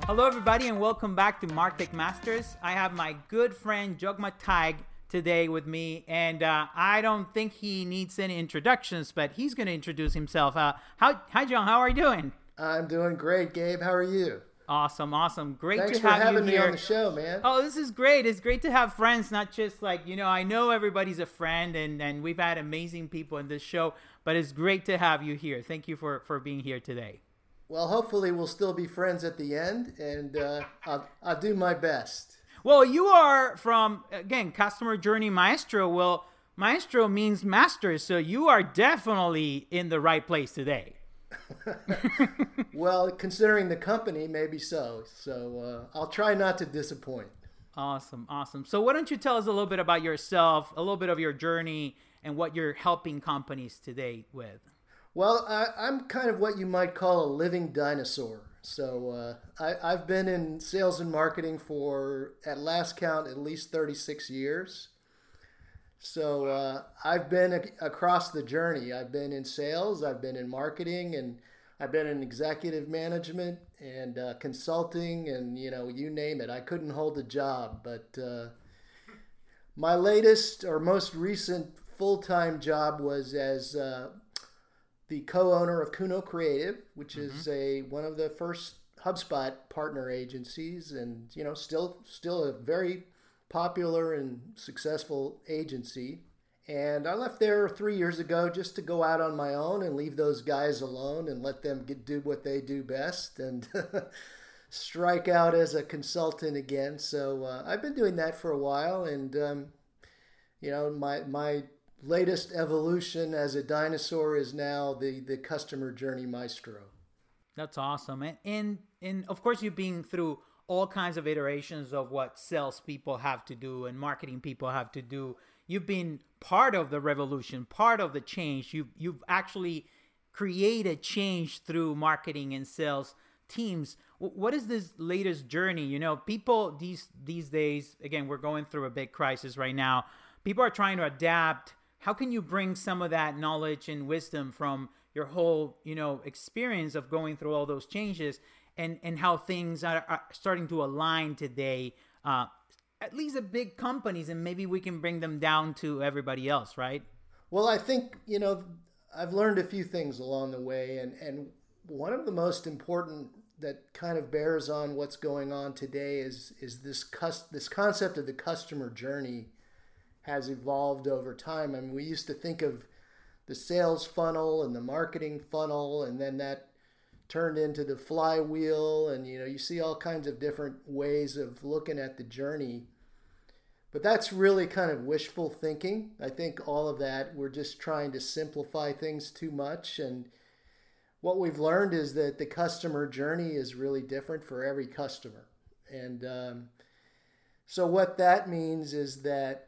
Hello, everybody, and welcome back to MarTech Masters. I have my good friend Jogma Taig today with me, and I don't think he needs any introductions, but he's going to introduce himself. Hi, John. How are you doing? I'm doing great, Gabe. How are you? Awesome. Great Thanks to for have you having me here on the show, man. Oh, this is great. It's great to have friends, not just I know everybody's a friend, and we've had amazing people in this show, but it's great to have you here. Thank you for being here today. Well, hopefully we'll still be friends at the end, and I'll do my best. Well, you are from, again, Customer Journey Maestro. Well, Maestro means master, so you are definitely in the right place today. Well, considering the company, maybe so. So I'll try not to disappoint. Awesome. So why don't you tell us a little bit about yourself, a little bit of your journey, and what you're helping companies today with? Well, I'm kind of what you might call a living dinosaur. So I've been in sales and marketing for, at last count, at least 36 years. So I've been across the journey. I've been in sales, I've been in marketing, and I've been in executive management and consulting, and you name it. I couldn't hold a job, but my latest or most recent full-time job was as the co-owner of Kuno Creative, which is one of the first HubSpot partner agencies, and still a very popular and successful agency. And I left there 3 years ago just to go out on my own and leave those guys alone and let them do what they do best and strike out as a consultant again. So I've been doing that for a while, and my latest evolution as a dinosaur is now the Customer Journey Maestro. That's awesome. And of course, you've been through all kinds of iterations of what salespeople have to do and marketing people have to do. You've been part of the revolution, part of the change. You've actually created change through marketing and sales teams. What is this latest journey? People these days, again, we're going through a big crisis right now. People are trying to adapt. How can you bring some of that knowledge and wisdom from your whole, experience of going through all those changes and how things are starting to align today, at least at big companies, and maybe we can bring them down to everybody else, right? Well, I think, I've learned a few things along the way, and one of the most important that kind of bears on what's going on today is this concept of the customer journey has evolved over time. I mean, we used to think of the sales funnel and the marketing funnel, and then that turned into the flywheel, and you see all kinds of different ways of looking at the journey. But that's really kind of wishful thinking. I think all of that, we're just trying to simplify things too much, and what we've learned is that the customer journey is really different for every customer. And so what that means is that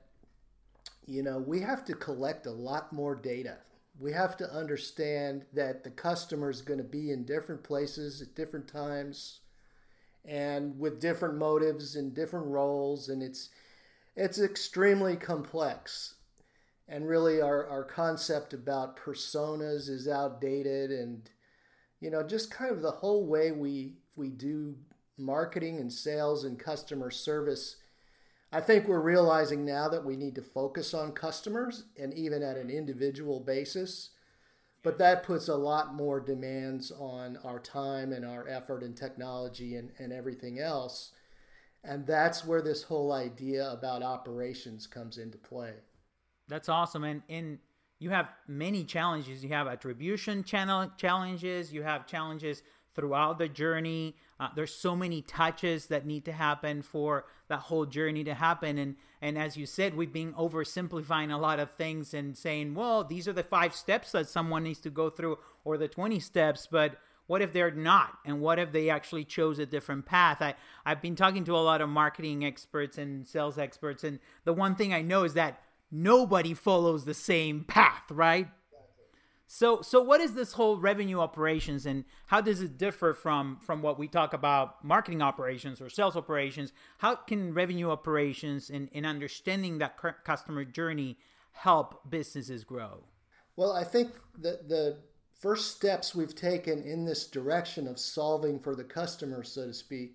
we have to collect a lot more data. We have to understand that the customer is going to be in different places at different times and with different motives and different roles. And it's extremely complex. And really our concept about personas is outdated, and, just kind of the whole way we do marketing and sales and customer service. I think we're realizing now that we need to focus on customers, and even at an individual basis, but that puts a lot more demands on our time and our effort and technology and everything else. And that's where this whole idea about operations comes into play. That's awesome. And you have many challenges. You have attribution challenges. You have challenges throughout the journey. There's so many touches that need to happen for that whole journey to happen. And as you said, we've been oversimplifying a lot of things and saying, well, these are the 5 steps that someone needs to go through, or the 20 steps. But what if they're not? And what if they actually chose a different path? I've been talking to a lot of marketing experts and sales experts, and the one thing I know is that nobody follows the same path, right? So what is this whole revenue operations, and how does it differ from what we talk about marketing operations or sales operations? How can revenue operations and understanding that customer journey help businesses grow? Well, I think that the first steps we've taken in this direction of solving for the customer, so to speak,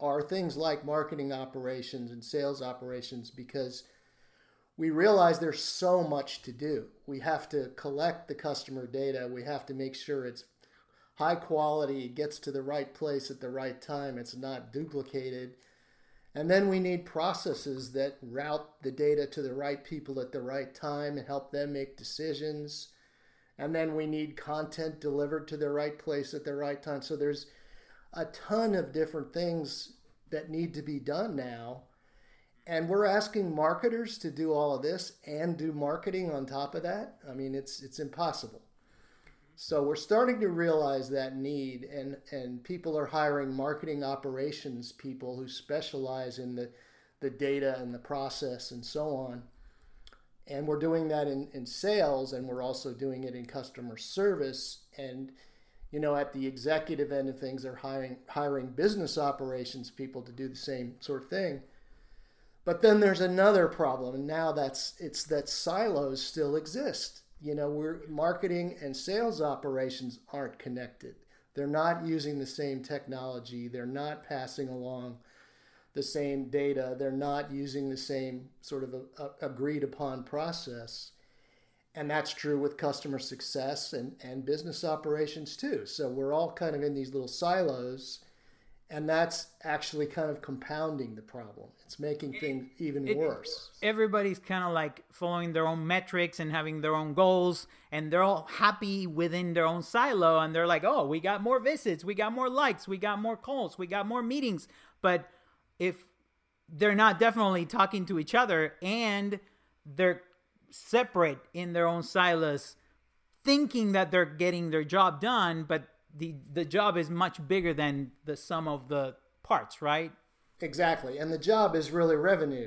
are things like marketing operations and sales operations, because we realize there's so much to do. We have to collect the customer data. We have to make sure it's high quality, it gets to the right place at the right time, it's not duplicated. And then we need processes that route the data to the right people at the right time and help them make decisions. And then we need content delivered to the right place at the right time. So there's a ton of different things that need to be done now. And we're asking marketers to do all of this and do marketing on top of that. I mean, it's impossible. So we're starting to realize that need, and people are hiring marketing operations people who specialize in the data and the process and so on. And we're doing that in sales, and we're also doing it in customer service. And, you know, at the executive end of things, they're hiring business operations people to do the same sort of thing. But then there's another problem, and now it's that silos still exist. You know, marketing and sales operations aren't connected. They're not using the same technology. They're not passing along the same data. They're not using the same sort of agreed upon process. And that's true with customer success and business operations too. So we're all kind of in these little silos, and that's actually kind of compounding the problem. It's making things even worse. Everybody's kind of like following their own metrics and having their own goals, and they're all happy within their own silo. And they're like, oh, we got more visits, we got more likes, we got more calls, we got more meetings. But if they're not definitely talking to each other and they're separate in their own silos, thinking that they're getting their job done, but the job is much bigger than the sum of the parts, right? Exactly. And the job is really revenue.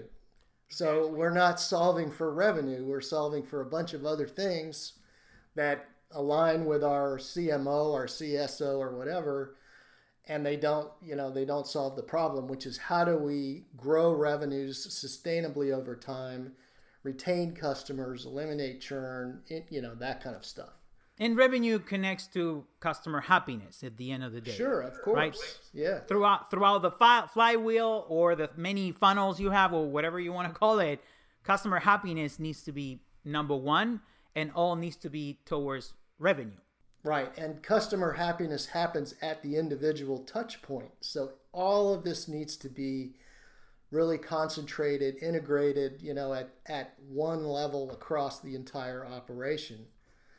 So we're not solving for revenue. We're solving for a bunch of other things that align with our CMO, our CSO, or whatever. And they don't solve the problem, which is how do we grow revenues sustainably over time, retain customers, eliminate churn, that kind of stuff. And revenue connects to customer happiness at the end of the day. Sure, of course. Right? Yeah. Throughout the flywheel or the many funnels you have, or whatever you want to call it, customer happiness needs to be number one, and all needs to be towards revenue. Right. And customer happiness happens at the individual touch point. So all of this needs to be really concentrated, integrated, at one level across the entire operation.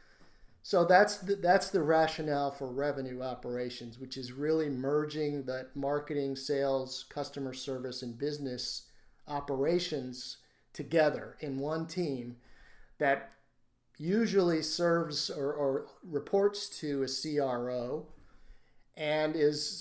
So that's the rationale for revenue operations, which is really merging the marketing, sales, customer service, and business operations together in one team that usually serves or reports to a CRO and is,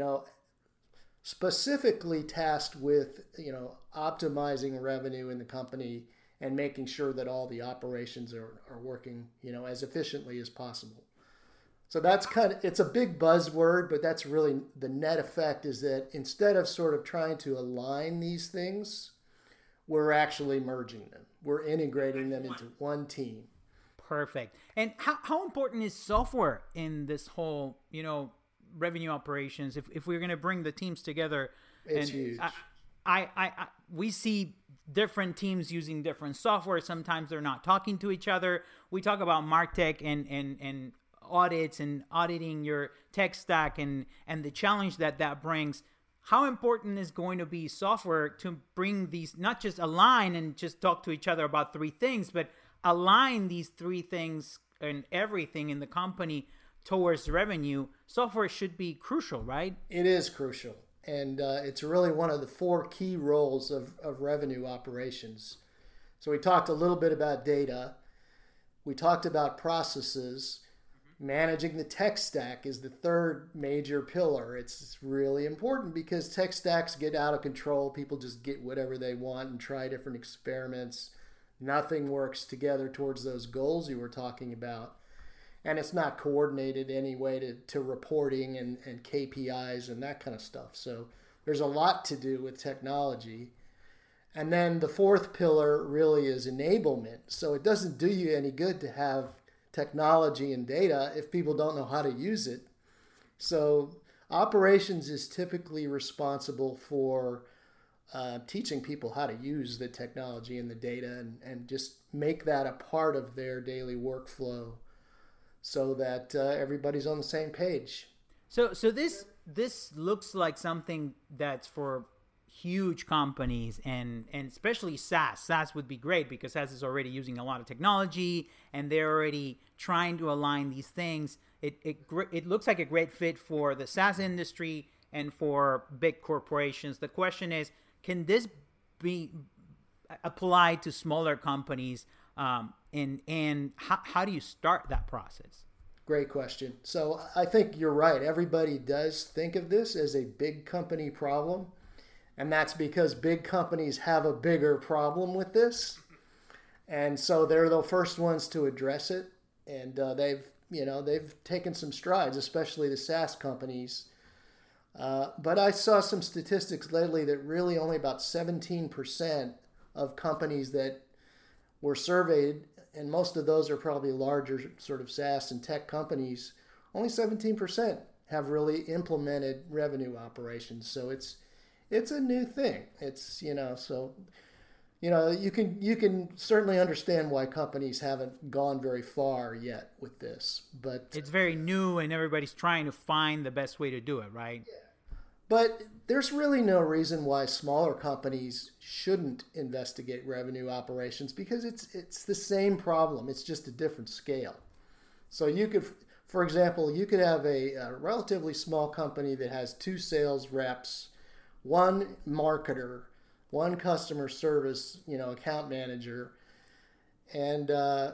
specifically tasked with, optimizing revenue in the company and making sure that all the operations are working, as efficiently as possible. So that's it's a big buzzword, but that's really the net effect, is that instead of sort of trying to align these things, we're actually merging them. We're integrating them into one team. Perfect. And how important is software in this whole, revenue operations? If we're going to bring the teams together, it's huge. We see different teams using different software. Sometimes they're not talking to each other. We talk about MarTech and audits and auditing your tech stack and the challenge that brings. How important is going to be software to bring these, not just align and just talk to each other about three things, but align these three things and everything in the company towards revenue? Software should be crucial, right? It is crucial. And it's really one of the four key roles of revenue operations. So we talked a little bit about data. We talked about processes. Managing the tech stack is the third major pillar. It's really important because tech stacks get out of control. People just get whatever they want and try different experiments. Nothing works together towards those goals you were talking about. And it's not coordinated anyway to reporting and KPIs and that kind of stuff. So there's a lot to do with technology. And then the fourth pillar really is enablement. So it doesn't do you any good to have technology and data if people don't know how to use it. So Operations is typically responsible for teaching people how to use the technology and the data and just make that a part of their daily workflow so that everybody's on the same page. So this looks like something that's for huge companies and especially SaaS. SaaS would be great because SaaS is already using a lot of technology and they're already trying to align these things. It looks like a great fit for the SaaS industry and for big corporations. The question is, can this be applied to smaller companies? And how do you start that process? Great question. So I think you're right. Everybody does think of this as a big company problem. And that's because big companies have a bigger problem with this. And so they're the first ones to address it. And they've taken some strides, especially the SaaS companies. But I saw some statistics lately that really only about 17% of companies that were surveyed, and most of those are probably larger sort of SaaS and tech companies, only 17% have really implemented revenue operations. So it's a new thing. It's, so, you can certainly understand why companies haven't gone very far yet with this, but it's very new and everybody's trying to find the best way to do it, right? Yeah. But there's really no reason why smaller companies shouldn't investigate revenue operations because it's the same problem. It's just a different scale. So you could, for example, have a relatively small company that has 2 sales reps, 1 marketer, 1 customer service, account manager. And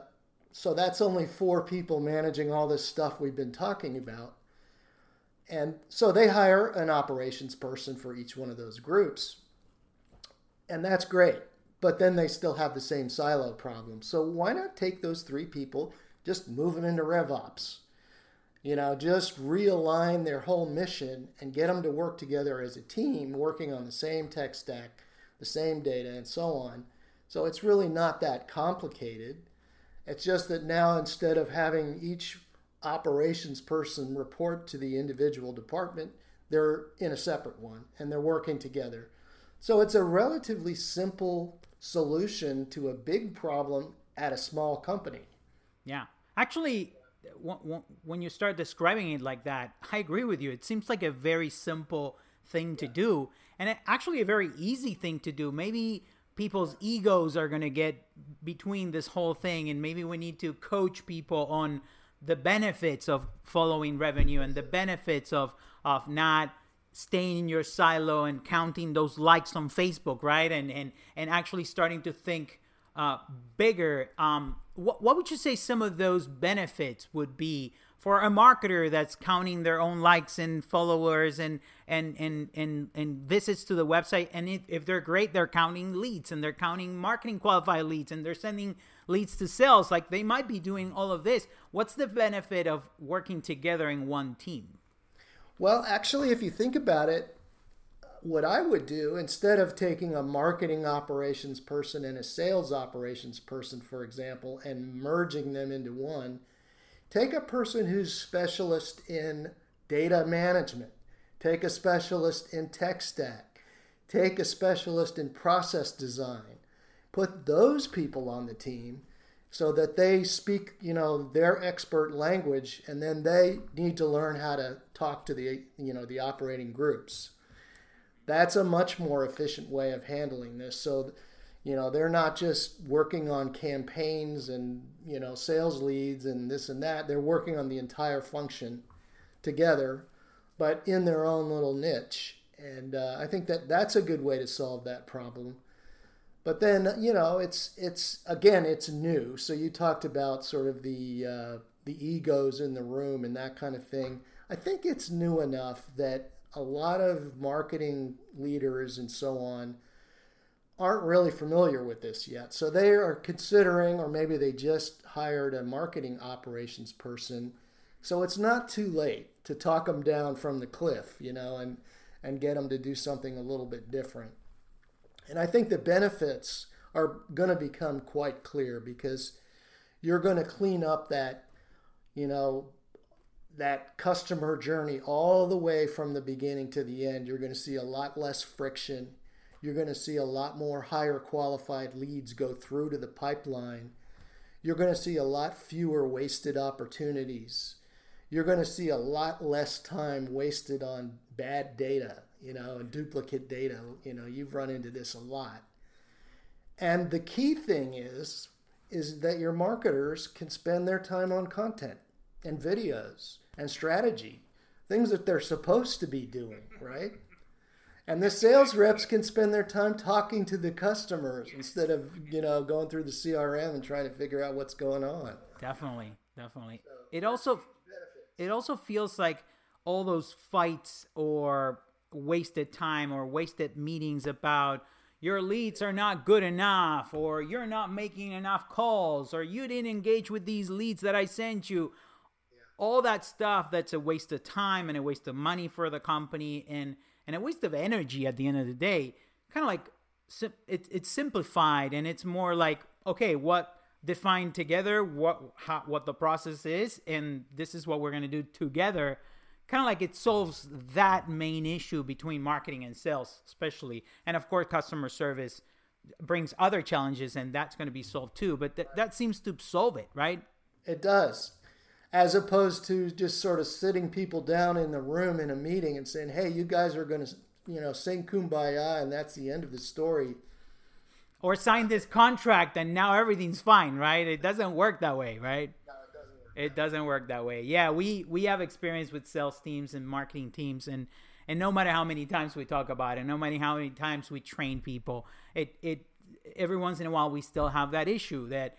so that's only 4 people managing all this stuff we've been talking about. And so they hire an operations person for each one of those groups. And that's great. But then they still have the same silo problem. So why not take those 3 people, just move them into RevOps? Just realign their whole mission and get them to work together as a team, working on the same tech stack, the same data, and so on. So it's really not that complicated. It's just that now instead of having each operations person report to the individual department, they're in a separate one and they're working together. So it's a relatively simple solution to a big problem at a small company. Yeah. Actually, when you start describing it like that, I agree with you. It seems like a very simple thing to do and actually a very easy thing to do. Maybe people's egos are going to get between this whole thing and maybe we need to coach people on the benefits of following revenue and the benefits of not staying in your silo and counting those likes on Facebook, right? And actually starting to think bigger. What would you say some of those benefits would be for a marketer that's counting their own likes and followers and visits to the website? And if they're great, they're counting leads and they're counting marketing qualified leads and they're sending leads to sales. Like they might be doing all of this. What's the benefit of working together in one team? Well, actually, if you think about it, what I would do instead of taking a marketing operations person and a sales operations person, for example, and merging them into one, take a person who's specialist in data management, take a specialist in tech stack, take a specialist in process design, put those people on the team so that they speak, their expert language, and then they need to learn how to talk to the operating groups. That's a much more efficient way of handling this. So, they're not just working on campaigns and, sales leads and this and that. They're working on the entire function together, but in their own little niche. And I think that's a good way to solve that problem. But then, it's new. So you talked about sort of the egos in the room and that kind of thing. I think it's new enough that a lot of marketing leaders and so on aren't really familiar with this yet. So they are considering, or maybe they just hired a marketing operations person. So it's not too late to talk them down from the cliff, and get them to do something a little bit different. And I think the benefits are going to become quite clear because you're going to clean up that, that customer journey all the way from the beginning to the end. You're going to see a lot less friction. You're going to see a lot more higher qualified leads go through to the pipeline. You're going to see a lot fewer wasted opportunities. You're going to see a lot less time wasted on bad data, and duplicate data. You've run into this a lot. And the key thing is that your marketers can spend their time on content and videos and strategy, things that they're supposed to be doing, right? And the sales reps can spend their time talking to the customers instead of, going through the CRM and trying to figure out what's going on. Definitely. It also feels like all those fights or wasted time or wasted meetings about your leads are not good enough, or you're not making enough calls, or you didn't engage with these leads that I sent you. All that stuff, that's a waste of time and a waste of money for the company and a waste of energy at the end of the day. Kind of like it's simplified, and it's more like, okay, what define together what the process is, and this is what we're going to do together. Kind of like it solves that main issue between marketing and sales, especially. And of course, customer service brings other challenges, and that's going to be solved too. But that seems to solve it, right? It does. As opposed to just sort of sitting people down in the room in a meeting and saying, hey, you guys are going to, sing Kumbaya, and that's the end of the story. Or sign this contract and now everything's fine, right? It doesn't work that way, right? No, it doesn't work. It doesn't work that way. Yeah, we have experience with sales teams and marketing teams, and no matter how many times we talk about it, no matter how many times we train people, it every once in a while we still have that issue that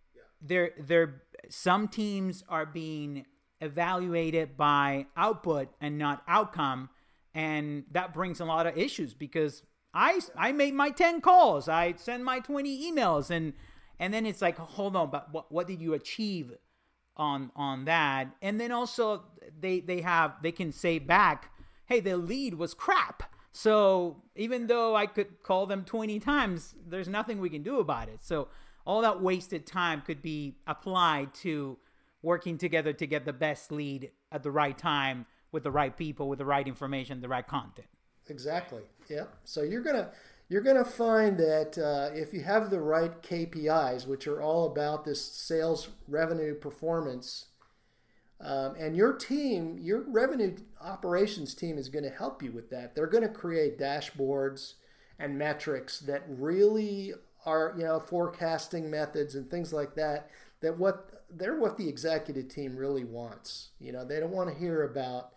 some teams are being evaluated by output and not outcome, and that brings a lot of issues because I made my 10 calls, I sent my 20 emails, and then it's like, hold on, but what did you achieve on that? And then also they can say back, hey, the lead was crap. So even though I could call them 20 times, there's nothing we can do about it. So all that wasted time could be applied to working together to get the best lead at the right time with the right people, with the right information, the right content. Exactly. Yeah. So you're gonna find that if you have the right KPIs, which are all about this sales revenue performance, and your team, your revenue operations team is going to help you with that. They're going to create dashboards and metrics that really are, forecasting methods and things like that. They're what the executive team really wants. They don't want to hear about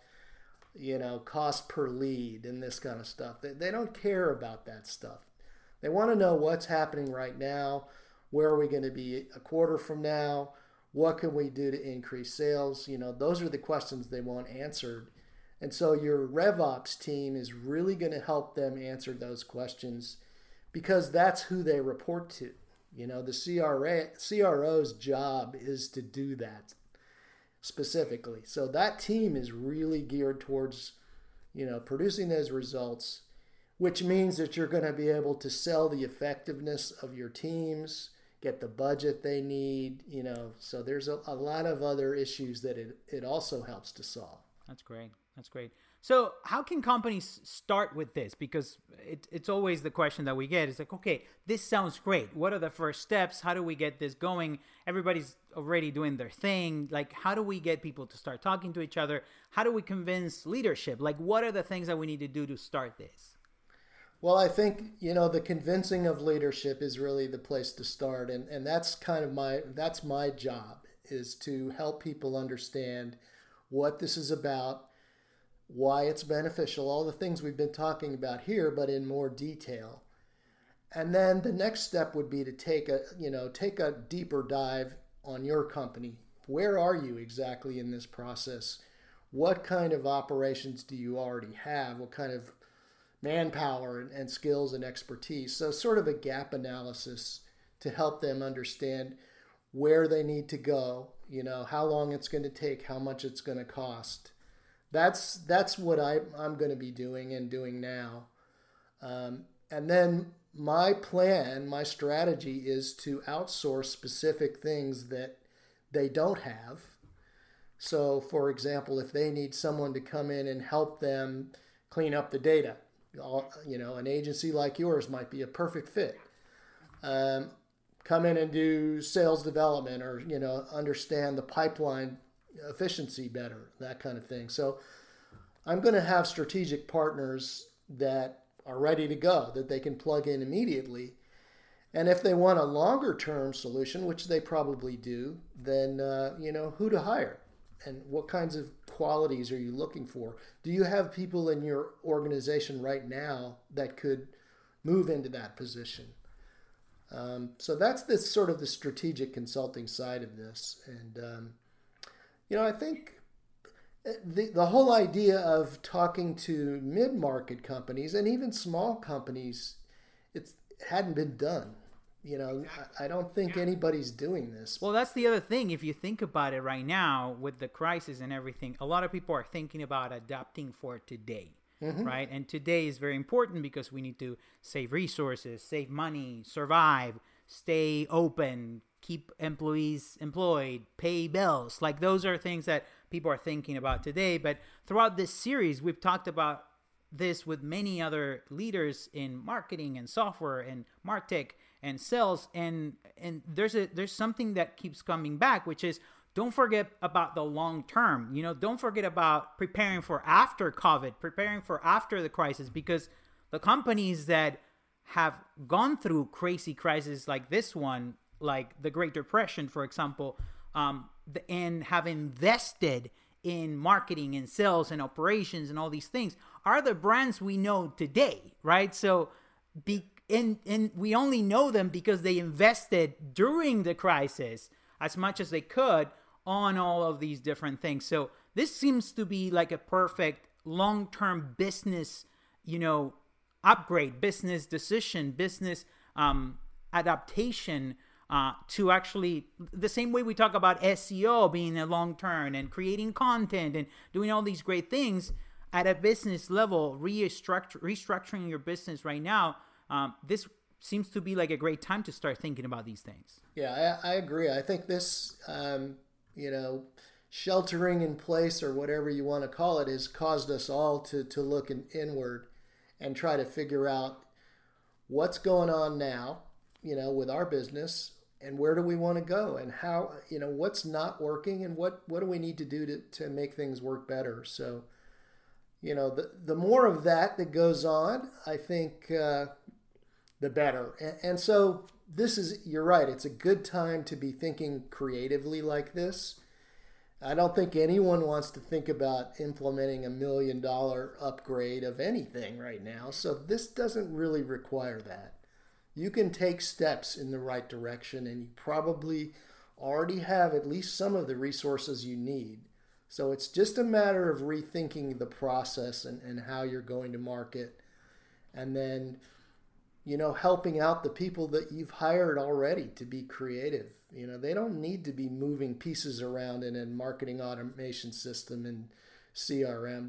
cost per lead and this kind of stuff. They don't care about that stuff. They want to know what's happening right now. Where are we going to be a quarter from now? What can we do to increase sales? Those are the questions they want answered. And so your RevOps team is really going to help them answer those questions because that's who they report to. The CRO's job is to do that specifically. So that team is really geared towards, producing those results, which means that you're going to be able to sell the effectiveness of your teams, get the budget they need, so there's a lot of other issues that it also helps to solve. That's great. So how can companies start with this? Because it's always the question that we get. It's like, okay, this sounds great. What are the first steps? How do we get this going? Everybody's already doing their thing. Like, how do we get people to start talking to each other? How do we convince leadership? Like, what are the things that we need to do to start this? Well, I think, the convincing of leadership is really the place to start. And that's kind of my job, is to help people understand what this is about, why it's beneficial, all the things we've been talking about here, but in more detail. And then the next step would be to take a deeper dive on your company. Where are you exactly in this process? What kind of operations do you already have? What kind of manpower and skills and expertise? So sort of a gap analysis to help them understand where they need to go, how long it's going to take, how much it's going to cost. That's what I'm going to be doing and doing now. And then my strategy is to outsource specific things that they don't have So, for example, if they need someone to come in and help them clean up the data, an agency like yours might be a perfect fit. Come in and do sales development, or understand the pipeline efficiency better, that kind of thing. So I'm going to have strategic partners that are ready to go, that they can plug in immediately. And if they want a longer term solution, which they probably do, then who to hire and what kinds of qualities are you looking for? Do you have people in your organization right now that could move into that position? So that's this sort of the strategic consulting side of this. And, I think the whole idea of talking to mid-market companies and even small companies, it hadn't been done. I don't think anybody's doing this. Well, that's the other thing. If you think about it right now with the crisis and everything, a lot of people are thinking about adapting for today. Mm-hmm. Right? And today is very important because we need to save resources, save money, survive, stay open, keep employees employed, pay bills. Like those are things that people are thinking about today. But throughout this series, we've talked about this with many other leaders in marketing and software and MarTech and sales. And there's something that keeps coming back, which is don't forget about the long term. Don't forget about preparing for after COVID, preparing for after the crisis, because the companies that have gone through crazy crises like this one, like the Great Depression, for example, and have invested in marketing and sales and operations and all these things are the brands we know today, right? So we only know them because they invested during the crisis as much as they could on all of these different things. So this seems to be like a perfect long-term business, upgrade, business decision, business adaptation to actually the same way we talk about SEO being a long-term and creating content and doing all these great things at a business level, restructuring your business right now. This seems to be like a great time to start thinking about these things. Yeah, I agree. I think this, sheltering in place or whatever you want to call it has caused us all to look inward and try to figure out what's going on now, with our business and where do we want to go and how, what's not working and what do we need to do to make things work better. So, the more of that goes on, I think the better. And so you're right, it's a good time to be thinking creatively like this. I don't think anyone wants to think about implementing $1 million upgrade of anything right now. So this doesn't really require that. You can take steps in the right direction, and you probably already have at least some of the resources you need. So it's just a matter of rethinking the process and how you're going to market. And then, helping out the people that you've hired already to be creative. They don't need to be moving pieces around in a marketing automation system and CRM.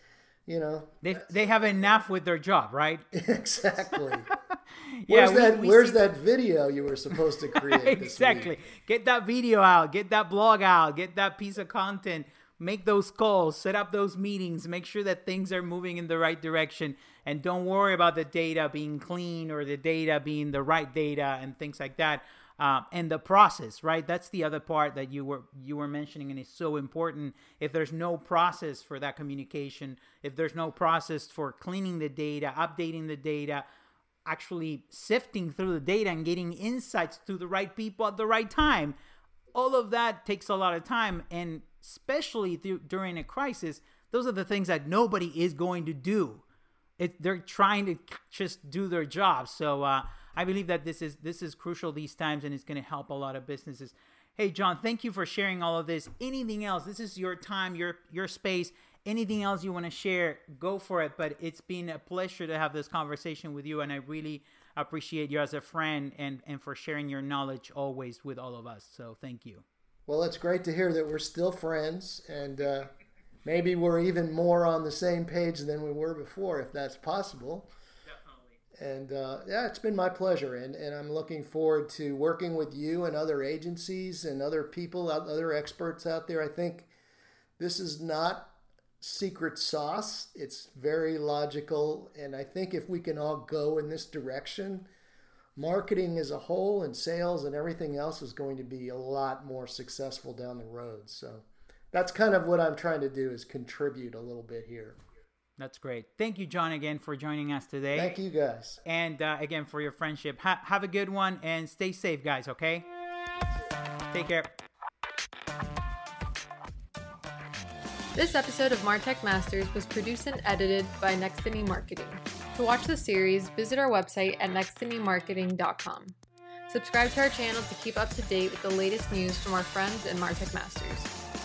They have enough with their job, right? Exactly. Where's that video you were supposed to create? Exactly. This week? Get that video out, get that blog out, get that piece of content, make those calls, set up those meetings, make sure that things are moving in the right direction, and don't worry about the data being clean or the data being the right data and things like that. And the process, right? That's the other part that you were mentioning, and it's so important. If there's no process for that communication, if there's no process for cleaning the data, updating the data, actually sifting through the data and getting insights to the right people at the right time, all of that takes a lot of time. And especially during a crisis, those are the things that nobody is going to do. They're trying to just do their job. So I believe that this is crucial these times, and it's going to help a lot of businesses. Hey, John, thank you for sharing all of this. Anything else? This is your time, your space. Anything else you want to share, go for it. But it's been a pleasure to have this conversation with you, and I really appreciate you as a friend and for sharing your knowledge always with all of us. So thank you. Well, it's great to hear that we're still friends, and maybe we're even more on the same page than we were before, if that's possible. And it's been my pleasure, and I'm looking forward to working with you and other agencies and other people, other experts out there. I think This is not secret sauce. It's very logical. And I think if we can all go in this direction, marketing as a whole and sales and everything else is going to be a lot more successful down the road. So that's kind of what I'm trying to do, is contribute a little bit here. That's great. Thank you, John, again for joining us today. Thank you, guys. And again, for your friendship. Have a good one and stay safe, guys, okay? Take care. This episode of MarTech Masters was produced and edited by Next to Me Marketing. To watch the series, visit our website at nexttomemarketing.com. Subscribe to our channel to keep up to date with the latest news from our friends at MarTech Masters.